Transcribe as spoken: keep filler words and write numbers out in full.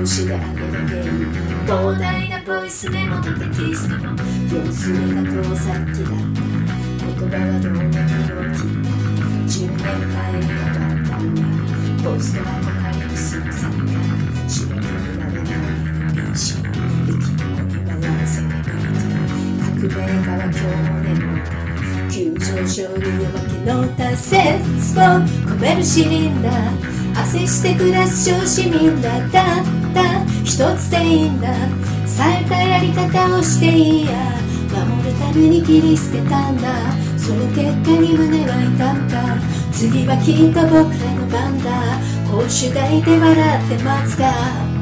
表紙であげるゲイ膨大なボイスメモとテキスト要するだとさっきだった言葉はどんな色を切ったじゅうねんまえに終わったんだポストアポカリプスの参加主役になれないエヌピーシー生き残り笑うセレブリティ革命家は今日も眠った急上昇に弱気の大切を込めるシリンダー汗して暮らす小市民だたった一つでいいんだ冴えたやり方をしていいや守るために切り捨てたんだその結果に胸は痛むか次はきっと僕らの番だ公主抱いて笑って待つか